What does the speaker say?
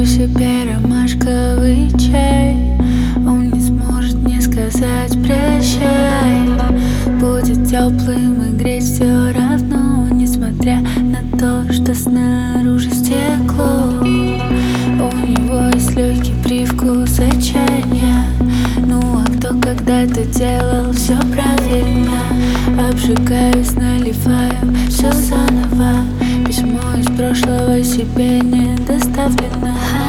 себе ромашковый чай. Он не сможет мне сказать прощай. Будет теплым и греть все равно, несмотря на то, что снаружи стекло. У него есть легкий привкус отчаяния. Ну а кто когда-то делал все правильно? Обжигаюсь, наливаю все заново. Письмо из прошлого себе не доставлено.